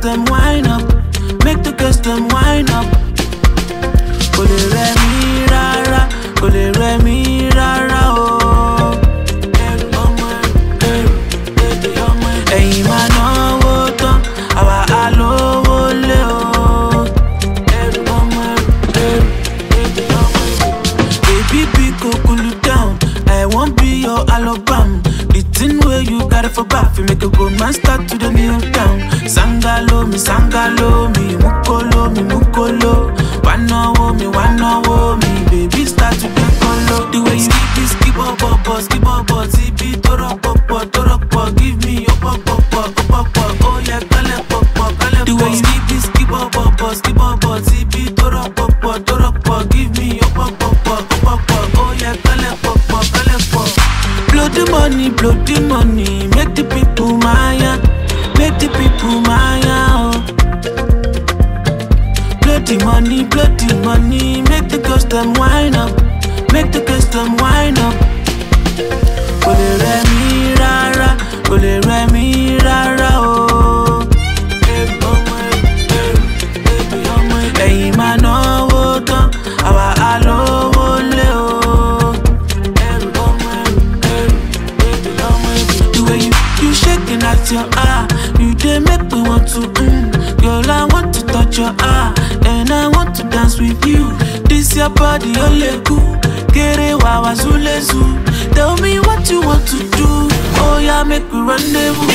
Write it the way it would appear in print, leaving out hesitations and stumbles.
them wind up. Make the girls them wind up. Go le re mi rara, go le re mi rara oh. Ẹ̀yin máa náwó tán, àwa á lówó lé o. Baby, be go cool you down. I won't be your Alabama. The thing where you got it for back, you make a grown man start to the kneel down. Sangalo me, mukolo. Wanawo me, baby start to get colo. The way you skip up, zibi, torok, give me your pop, oh yeah, kale. The way you skip up, zibi, torok, give me your pop, oh yeah, kale. Blow the money, make the people maya, oh. Blow the money, make the girls them wind up, Go le re mi rara, oh. Ẹ̀yin máa náwó tán, àwa á lówó lé o. The way you shaking at your you dey make me want to Girl, I want to touch your and I want to dance with you. This your body, ole cool. Kere wa zulezu. Tell me what you want to do. Oh yeah, make we rendezvous.